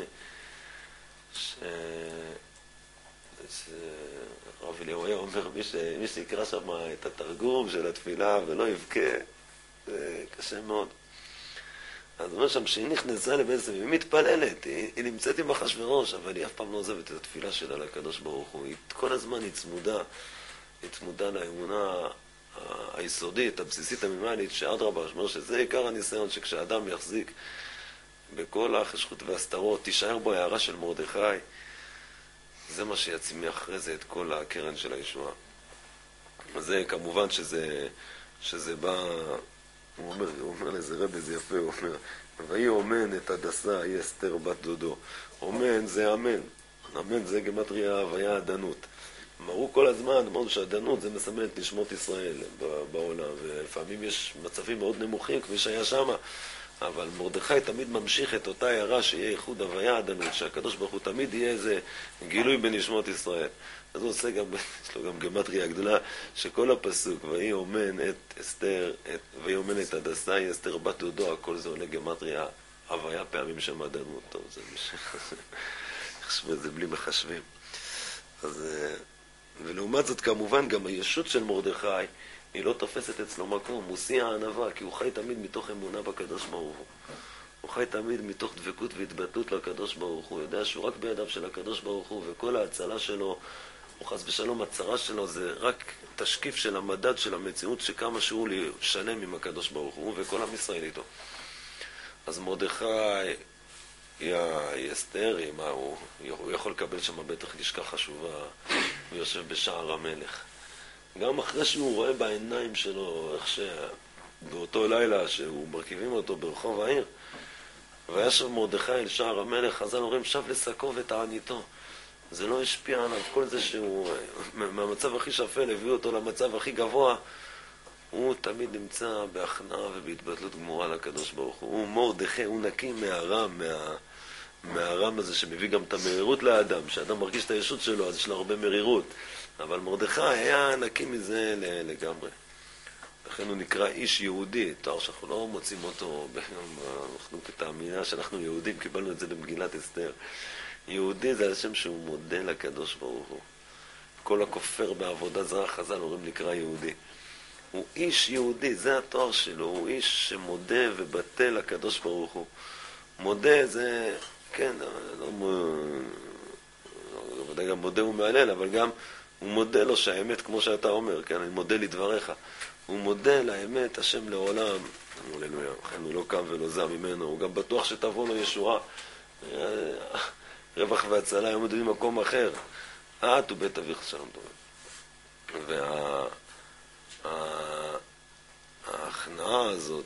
הרב אליהו היה אומר, מי שיקרא שם את התרגום של התפילה ולא יבכה, זה קשה מאוד. אז הוא אומר שם שהיא נכנסה לבעצם, היא מתפללת, היא, היא נמצאת עם אחשוורוש, אבל היא אף פעם לא עוזבת את התפילה שלה לקדוש ברוך הוא. היא כל הזמן היא צמודה, היא צמודה לאמונה היסודית, הבסיסית המינימלית, שאדרבה, אומר שזה עיקר הניסיון, שכשאדם יחזיק בכל החשכות והסתרות, תישאר בו הערה של מרדכי, זה מה שיצמיח אחרי זה את כל הקרן של הישועה. זה כמובן שזה, שזה בא, הוא אומר, הוא אומר לזה רבי, זה יפה, הוא אומר, והיא אומן את הדסה, היא אסתר בת דודו. אומן זה אמן, אמן זה גמטריה הוויה הדנות. אמרו כל הזמן, אמרו שהדנות זה מסמל את נשמות ישראל בעולם, ולפעמים יש מצבים מאוד נמוכים כפי שהיה שם, אבל מרדכי תמיד ממשיך את אותה הערה שיהיה ייחוד הוויה הדנות, שהקדוש ברוך הוא תמיד יהיה איזה גילוי בנשמות ישראל. אז הוא עושה גם, יש לו גם גמטריה גדולה, שכל הפסוק, והיא אומן את אסתר, את, והיא אומן את הדסה, היא אסתר בת דודו, הכל זה עולה גמטריה הוויה פעמים שם הדנות. טוב, זה מי שחשב את זה בלי מחשבים. אז ולעומת זאת כמובן גם הישות של מרדכי היא לא תופסת אצלו מקום, הוא שיא הענווה, כי הוא חי תמיד מתוך אמונה בקדוש ברוך הוא. הוא חי תמיד מתוך דבקות והתבטלות לקדוש ברוך הוא. הוא יודע שהוא רק בידיו של הקדוש ברוך הוא, וכל ההצלה שלו, הוא חס ושלום, הצרה שלו זה רק תשקיף של המדד של המציאות שכמה שהוא שלם עם הקדוש ברוך הוא, וכל עם ישראל איתו. אז מרדכי, היא אסתר, מה הוא, הוא יכול לקבל שם בטח לשכה חשובה, הוא יושב בשער המלך. גם אחרי שהוא רואה בעיניים שלו, איך שבאותו לילה שהוא מרכיבים אותו ברחוב העיר, והיה שם מרדכי אל שער המלך, חז"ל אומרים, שב לשקו ותעניתו. זה לא השפיע עליו, כל זה שהוא, מהמצב הכי שפל, הביאו אותו למצב הכי גבוה, הוא תמיד נמצא בהכנעה ובהתבטלות גמורה לקדוש ברוך הוא. הוא מרדכי, הוא נקי מהרם, מה, מהרם הזה שמביא גם את המרירות לאדם. כשאדם מרגיש את הישות שלו, אז יש לו הרבה מרירות. אבל מרדכי היה נקי מזה לגמרי. לכן הוא נקרא איש יהודי, תואר שאנחנו לא מוצאים אותו, אנחנו כתאמינה שאנחנו יהודים, קיבלנו את זה במגילת אסתר. יהודי זה השם שהוא מודה לקדוש ברוך הוא. כל הכופר בעבודה זרה, חז"ל אומרים נקרא יהודי. הוא איש יהודי, זה התואר שלו, הוא איש שמודה ובטל לקדוש ברוך הוא. מודה זה, כן, לא, ודאי גם מודה הוא מעלל, אבל גם הוא מודה לו שהאמת, כמו שאתה אומר, כן, אני מודה לדבריך. הוא מודה לאמת, השם לעולם, הללויה, לכן הוא לא קם ולא זע ממנו, הוא גם בטוח שתבוא לו ישועה. רווח והצלה הם עומדים במקום אחר. את ובית אביך שלום טוב. וההכנעה הזאת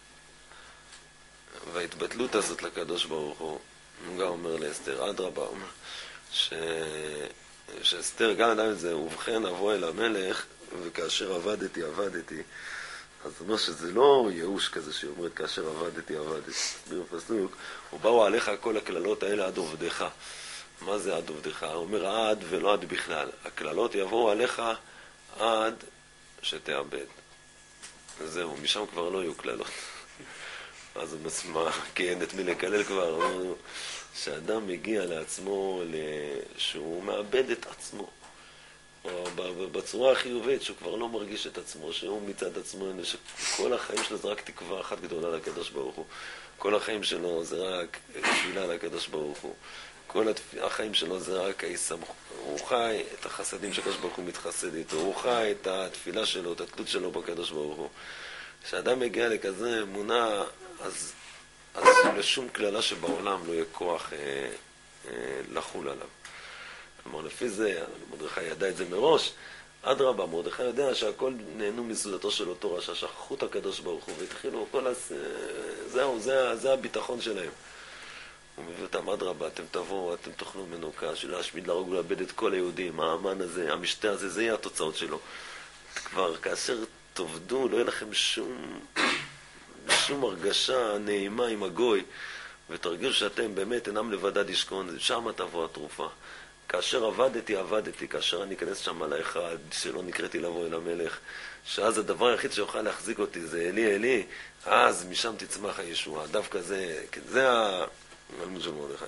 וההתבטלות הזאת לקדוש ברוך הוא, הוא גם אומר לאסתר, אדרבה, ש... שאסתר גם אדם את זה, ובכן אבוא אל המלך, וכאשר עבדתי, עבדתי. אז זאת אומרת שזה לא ייאוש כזה שאומרת, כאשר עבדתי, עבדתי. בפסוק, ובאו עליך כל הכללות האלה עד עובדך. מה זה עד עובדך? הוא אומר עד ולא עד בכלל. הכללות יבואו עליך עד שתאבד. זהו, משם כבר לא יהיו כללות. אז הוא מסמך, כי אין את מי לקלל כבר. הוא אומר שאדם מגיע לעצמו שהוא מאבד את עצמו. בצורה החיובית, שהוא כבר לא מרגיש את עצמו, שהוא מצד עצמו, שכל החיים שלו זה רק תקווה אחת גדולה לקדוש ברוך הוא. כל החיים שלו זה רק תפילה לקדוש ברוך הוא. כל החיים שלו זה רק ההסמכות. הוא חי את החסדים שקדוש ברוך הוא מתחסד איתו. הוא חי את התפילה שלו, את התלות שלו בקדוש ברוך הוא. כשאדם מגיע לכזה אמונה, אז, אז לשום כללה שבעולם לא יהיה כוח אה, אה, לחול עליו. כלומר, לפי זה, מרדכי ידע את זה מראש, עד רבה, מרדכי יודע שהכל נהנו מסעודתו של אותו רשע, שכחו את הקדוש ברוך הוא, והתחילו כל הס... זהו, זה, זה הביטחון שלהם. הוא מביא אותם, עד רבה, אתם תבואו, אתם תאכלו מנוקה, של להשמיד, להרוג ולאבד את כל היהודים, האמן הזה, המשתה הזה, זה יהיה התוצאות שלו. כבר כאשר תעבדו, לא יהיה לכם שום, שום הרגשה נעימה עם הגוי, ותרגישו שאתם באמת אינם לבדד ישכון, שם תבוא התרופה. כאשר עבדתי, עבדתי, כאשר אני אכנס שם על האחד, שלא נקראתי לבוא אל המלך, שאז הדבר היחיד שיוכל להחזיק אותי זה אלי, אלי, אז משם תצמח הישועה. דווקא זה, כן, זה הגלמוד של מרדכי.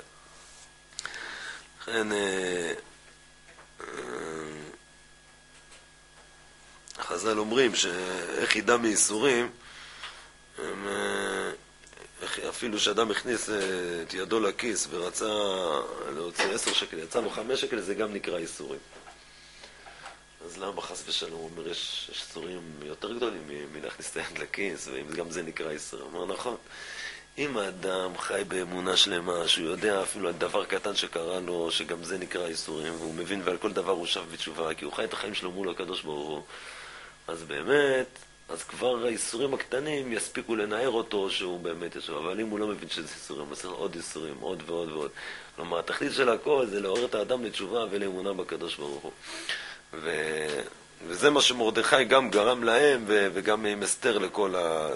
לכן, חז"ל אומרים שאיך ידע מייסורים, הם... אפילו שאדם הכניס את ידו לכיס ורצה להוציא עשר שקל, יצא לו חמש שקל, זה גם נקרא איסורים. אז למה חס ושלום? הוא אומר, יש איסורים יותר גדולים מלהכניס את היד לכיס, וגם זה נקרא איסור. הוא אומר, נכון. אם האדם חי באמונה שלמה, שהוא יודע אפילו על דבר קטן שקרה לו, שגם זה נקרא איסורים, והוא מבין ועל כל דבר הוא שב בתשובה, כי הוא חי את החיים שלו מול הקדוש ברוך הוא, אז באמת... אז כבר האיסורים הקטנים יספיקו לנער אותו שהוא באמת ישוב. אבל אם הוא לא מבין שזה איסורים, אז עוד איסורים, עוד ועוד ועוד. כלומר, התכלית של הכל זה לעורר את האדם לתשובה ולאמונה בקדוש ברוך הוא. ו... וזה מה שמרדכי גם גרם להם, ו... וגם עם אסתר לכל ה...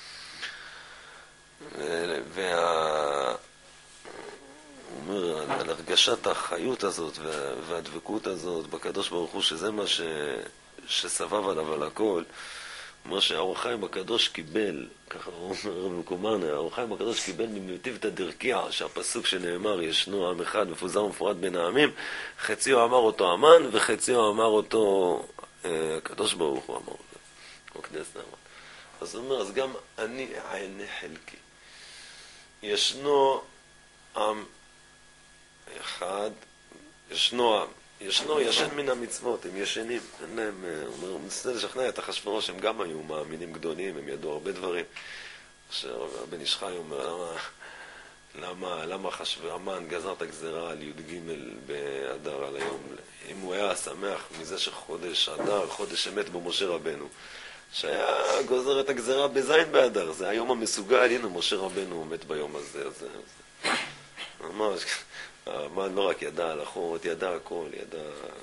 וה... הוא אומר, על הרגשת החיות הזאת וה... והדבקות הזאת בקדוש ברוך הוא, שזה מה ש... שסבב עליו על הכל, אומר שהאור החיים הקדוש קיבל, ככה הוא אומר רבי קומרנה, האור החיים הקדוש קיבל ממטיבתא דרקיע, שהפסוק שנאמר, ישנו עם אחד מפוזר ומפורד בין העמים, חציו אמר אותו המן, וחציו אמר אותו הקדוש ברוך הוא אמר אותו, או כנסת אמר. אז הוא אומר, אז גם אני עייני חלקי. ישנו עם אחד, ישנו עם, ישנו ישן מן המצוות, הם ישנים, אין להם, הוא אומר, הוא מנסה לשכנע את אחשוורוש, הם גם היו מאמינים גדולים, הם ידעו הרבה דברים. בן איש חי אומר, למה, למה, למה המן גזר את הגזרה על י"ג באדר על היום? אם הוא היה שמח מזה שחודש אדר, חודש אמת בו משה רבנו, שהיה גוזר את הגזרה בזין באדר, זה היום המסוגל, הנה משה רבנו מת ביום הזה, אז זה, זה. ממש, המן לא רק ידע הלכות, ידע הכל, ידע...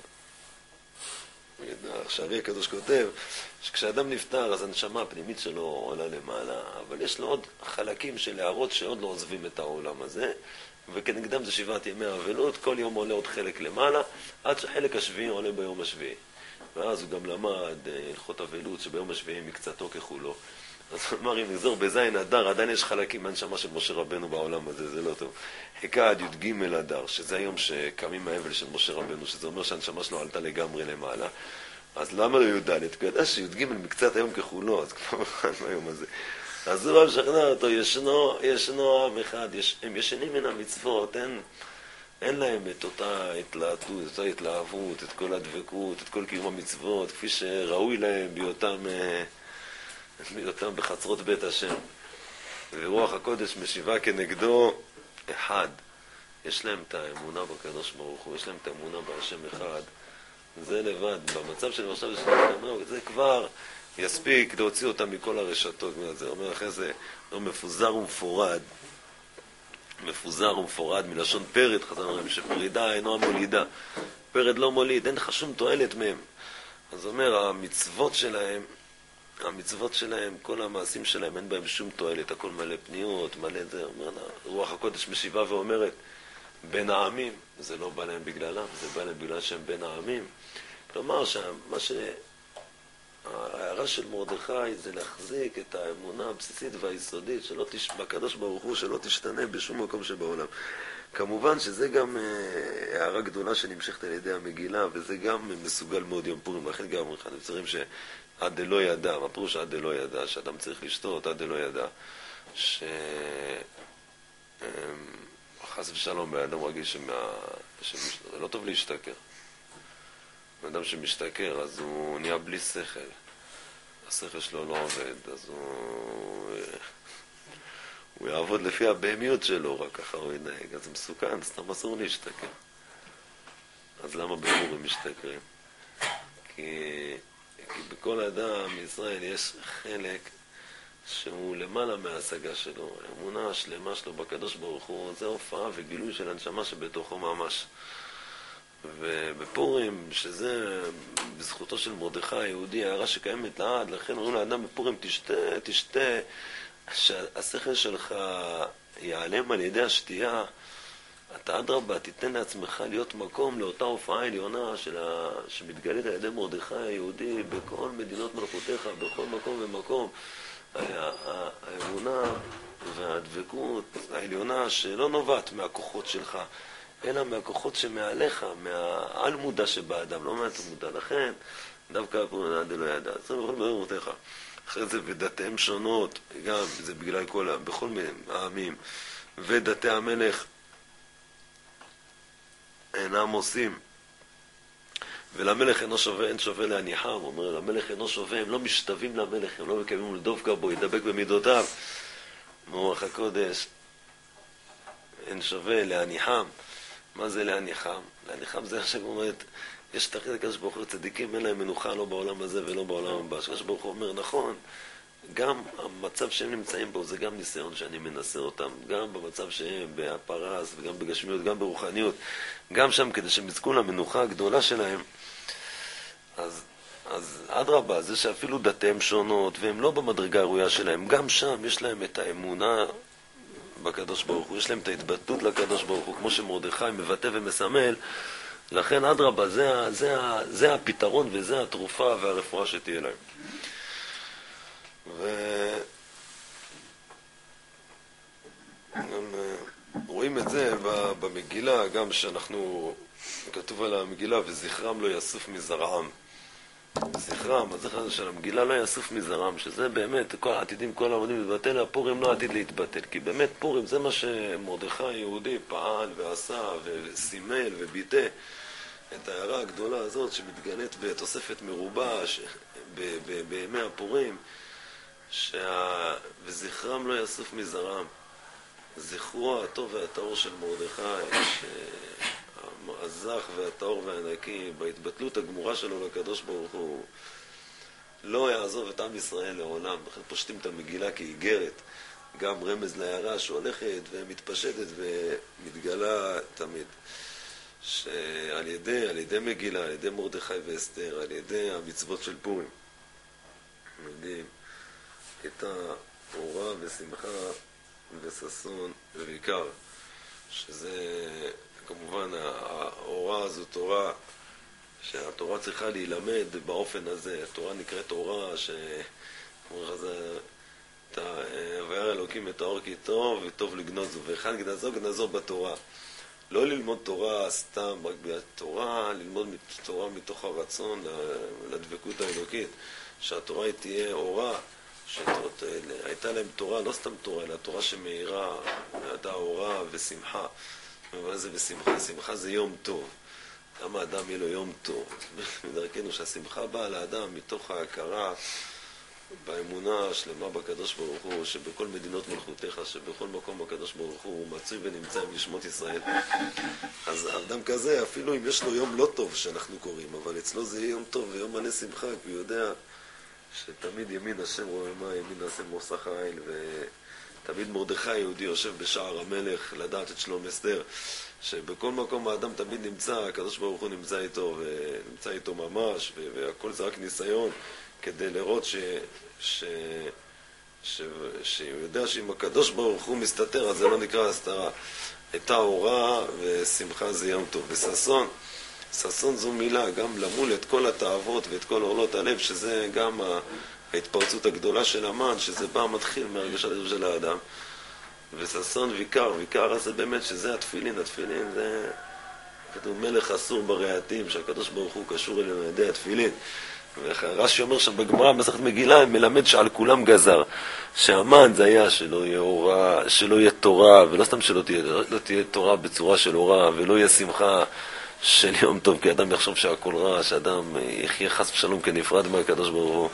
ידע, שהרי הקדוש כותב, שכשאדם נפטר, אז הנשמה הפנימית שלו עולה למעלה, אבל יש לו עוד חלקים של הערות שעוד לא עוזבים את העולם הזה, וכנגדם זה שבעת ימי האבלות, כל יום עולה עוד חלק למעלה, עד שחלק השביעי עולה ביום השביעי. ואז הוא גם למד הלכות אבלות, שביום השביעי מקצתו ככולו. אז הוא אמר, אם נגזור בזין אדר, עדיין יש חלקים מהנשמה של משה רבנו בעולם הזה, זה לא טוב. חיכה עד י"ג אדר, שזה היום שקמים האבל של משה רבנו, שזה אומר שהנשמה שלו עלתה לגמרי למעלה. אז למה לא י"ד? כי ידע שי"ג מקצת היום ככולו, אז כבר אחד מהיום הזה. אז הוא משכנע אותו, ישנו, ישנו עם אחד, יש, הם ישנים מן המצוות, אין, אין להם את אותה התלהטות, את אותה התלהבות, את כל הדבקות, את כל קיום המצוות, כפי שראוי להם בהיותם... בהיותם בחצרות בית השם. ורוח הקודש משיבה כנגדו אחד. יש להם את האמונה בקדוש ברוך הוא, יש להם את האמונה בהשם אחד. זה לבד. במצב של עכשיו יש להם את האמונה, זה כבר יספיק להוציא אותם מכל הרשתות. זה אומר אחרי זה, לא מפוזר ומפורד. מפוזר ומפורד מלשון פרד, חז"ל אומרים שפרידה אינו המולידה. פרד לא מוליד, אין לך שום תועלת מהם. אז אומר, המצוות שלהם, המצוות שלהם, כל המעשים שלהם, אין בהם שום תועלת, הכל מלא פניות, מלא זה, אומר לה, רוח הקודש משיבה ואומרת, בין העמים, זה לא בא להם בגללם, זה בא להם בגלל שהם בין העמים. כלומר, שמה ש... ההערה של מרדכי זה להחזיק את האמונה הבסיסית והיסודית שלא תש... בקדוש ברוך הוא, שלא תשתנה בשום מקום שבעולם. כמובן שזה גם הערה גדולה שנמשכת על ידי המגילה, וזה גם מסוגל מאוד יום פורים, לכן גם אחד מצרים ש... עד דלא ידע, מה פירוש עד דלא ידע? שאדם צריך לשתות, עד דלא ידע. ש... חס ושלום, באדם רגיל שמה... שמש... זה לא טוב להשתכר. באדם שמשתכר, אז הוא נהיה בלי שכל. השכל שלו לא עובד, אז הוא... הוא יעבוד לפי הבהמיות שלו, רק ככה הוא ינהג. אז זה מסוכן, סתם אסור להשתכר. אז למה בפורים משתכרים? כי... כי בכל אדם מישראל יש חלק שהוא למעלה מההשגה שלו, האמונה השלמה שלו בקדוש ברוך הוא, זה הופעה וגילוי של הנשמה שבתוכו ממש. ובפורים, שזה בזכותו של מרדכי היהודי, הערה שקיימת לעד, לכן אומרים לאדם בפורים, תשתה, תשתה, שהשכל שלך ייעלם על ידי השתייה, אתה אדרבה, תיתן לעצמך להיות מקום לאותה הופעה עליונה של ה... שמתגלית על ידי מרדכי היהודי בכל מדינות מלכותיך, בכל מקום ומקום. האמונה והדבקות העליונה שלא נובעת מהכוחות שלך, אלא מהכוחות שמעליך, מהעל מודע שבאדם, לא מהתמודע. לכן, דווקא הפעולה עד לא ידע. זה בכל מרדכיך. אחרי זה, ודתיהם שונות, גם זה בגלל כל, בכל העמים, ודתי המלך, אינם עושים, ולמלך אינו שווה, אין שווה להניחם. הוא אומר, למלך אינו שווה, הם לא משתווים למלך, הם לא מקיימים לדבקה בו, ידבק במידותיו. מרוח הקודש, אין שווה להניחם. מה זה להניחם? להניחם זה עכשיו אומרת, יש תחית הקדוש ברוך הוא צדיקים, אין להם מנוחה לא בעולם הזה ולא בעולם הבא. הקדוש ברוך הוא אומר, נכון, גם המצב שהם נמצאים בו זה גם ניסיון שאני מנסה אותם, גם במצב שהם בפרס וגם בגשמיות, גם ברוחניות, גם שם כדי שהם יזכו למנוחה הגדולה שלהם. אז, אז עד רבה, זה שאפילו דתיהם שונות והם לא במדרגה הראויה שלהם, גם שם יש להם את האמונה בקדוש ברוך הוא, יש להם את ההתבטאות לקדוש ברוך הוא, כמו שמרדכי מבטא ומסמל. לכן עד רבה, זה, זה, זה הפתרון וזה התרופה והרפואה שתהיה להם. וגם רואים את זה במגילה, גם שאנחנו, כתוב על המגילה, וזכרם לא יסוף מזרעם. זכרם, הזכר של המגילה לא יסוף מזרעם, שזה באמת, כל העתידים, כל העומדים להתבטל, הפורים לא עתיד להתבטל, כי באמת פורים זה מה שמרדכי היהודי פעל ועשה וסימל וביטא את ההערה הגדולה הזאת שמתגלית בתוספת מרובה ש... ב... ב... בימי הפורים, שה... וזכרם לא יסוף מזרעם. זכרו הטוב והטהור של מרדכי, שהזך והטהור והנקי, בהתבטלות הגמורה שלו לקדוש ברוך הוא, לא יעזוב את עם ישראל לעולם. בכלל פושטים את המגילה כאיגרת, גם רמז להערה שהולכת ומתפשטת ומתגלה תמיד. שעל ידי, על ידי מגילה, על ידי מרדכי ואסתר, על ידי המצוות של פורים, יודעים את האורה ושמחה וששון ובעיקר, שזה כמובן האורה הזו תורה, שהתורה צריכה להילמד באופן הזה. התורה נקראת תורה, שכמו חזה, וירא אלוקים את האור כי טוב וטוב לגנוזו, ואחד גנזו גנזו בתורה. לא ללמוד תורה סתם, רק בתורה, ללמוד תורה מתוך הרצון לדבקות האלוקית, שהתורה היא תהיה אורה, שהייתה להם תורה, לא סתם תורה, אלא תורה שמאירה, הייתה אורה ושמחה. ומה זה בשמחה? שמחה זה יום טוב. למה האדם יהיה לו יום טוב? בדרכנו שהשמחה באה לאדם מתוך ההכרה באמונה השלמה בקדוש ברוך הוא, שבכל מדינות מלכותיך, שבכל מקום הקדוש ברוך הוא מצוי ונמצא עם נשמות ישראל. אז האדם כזה, אפילו אם יש לו יום לא טוב שאנחנו קוראים, אבל אצלו זה יהיה יום טוב ויום מלא שמחה, כי הוא יודע שתמיד ימין השם רוממה, ימין השם מוסך חיל, ותמיד מרדכי יהודי יושב בשער המלך לדעת את שלום אסתר, שבכל מקום האדם תמיד נמצא, הקדוש ברוך הוא נמצא איתו, ונמצא איתו ממש, והכל זה רק ניסיון, כדי לראות ש... ש... ש... שהוא יודע שאם הקדוש ברוך הוא מסתתר, אז זה לא נקרא הסתרה. הייתה אורה ושמחה זה יום טוב. וששון, ששון זו מילה, גם למול את כל התאוות ואת כל עורלות הלב, שזה גם ההתפרצות הגדולה של המן, שזה בא מתחיל מהרגשת הלב של האדם. וששון ויקר, ויקר זה באמת שזה התפילין, התפילין זה כתוב מלך אסור ברעתים, שהקדוש ברוך הוא קשור אלינו על ידי התפילין. ורש"י אומר שם בגמרא מסכת מגילה, מלמד שעל כולם גזר, שהמן זה היה שלא יהיה אורה, שלא יהיה תורה, ולא סתם שלא תהיה, לא תהיה תורה בצורה של אורה, ולא יהיה שמחה של יום טוב, כי אדם יחשוב שהכל רע, שאדם יחיה חס ושלום כנפרד מהקדוש ברוך הוא,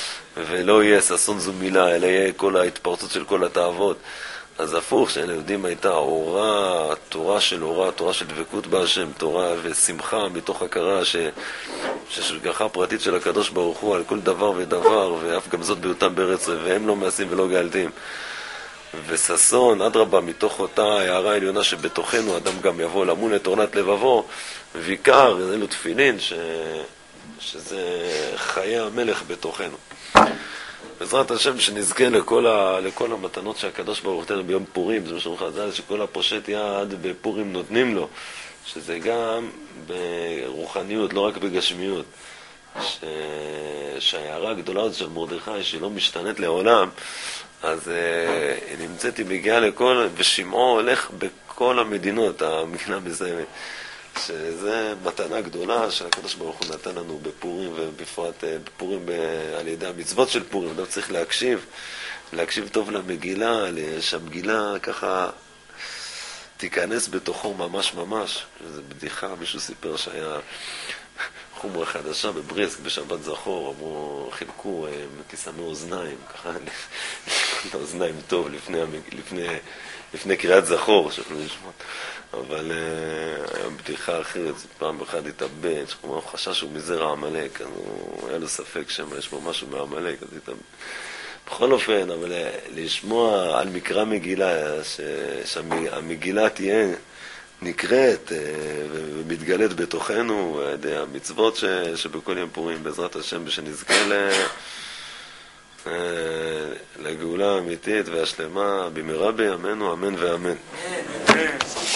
ולא יהיה ששון זו מילה, אלא יהיה כל ההתפרצות של כל התאוות. אז הפוך, שאלה יודעים הייתה אורה, תורה של אורה, תורה של דבקות בהשם, תורה ושמחה מתוך הכרה ש... ששגחה פרטית של הקדוש ברוך הוא על כל דבר ודבר, ואף גם זאת בהיותם בארץ והם לא מעשים ולא גאלתים. וששון, אדרבה, מתוך אותה הערה העליונה שבתוכנו, אדם גם יבוא למול את אורנת לבבו, ויקר, אלו תפילין, ש... שזה חיי המלך בתוכנו. בעזרת השם שנזכה לכל, ה... לכל המתנות שהקדוש ברוך הוא ביום פורים, זה מה שאומר חז"ל, שכל הפושט יד בפורים נותנים לו, שזה גם ברוחניות, לא רק בגשמיות, ש... שההערה הגדולה הזאת של מרדכי, שהיא לא משתנית לעולם, אז היא נמצאת, היא מגיעה לכל, ושמעו הולך בכל המדינות, המגילה מסיימת, שזה מתנה גדולה שהקדוש ברוך הוא נתן לנו בפורים, ובפרט בפורים ב... על ידי המצוות של פורים. אדם צריך להקשיב, להקשיב טוב למגילה, שהמגילה ככה תיכנס בתוכו ממש ממש. זו בדיחה, מישהו סיפר שהיה חומרה חדשה בבריסק בשבת זכור, אמרו, חילקו כיסמי אוזניים, ככה לחילקו אוזניים טוב לפני, לפני, לפני קריאת זכור, שיכולו לשמוע. אבל uh, היה בדיחה אחרת, פעם אחד התאבד, הוא חשש שהוא מזרע עמלק, אז הוא היה לו ספק שם, יש בו משהו מהעמלק, אז התאבד. בכל אופן, אבל לשמוע על מקרא מגילה, ש, שהמגילה תהיה נקראת ומתגלית בתוכנו, המצוות ש, שבכל יום פורים בעזרת השם, ושנזכה ל... לגאולה האמיתית והשלמה במהרה בימינו, אמן ואמן.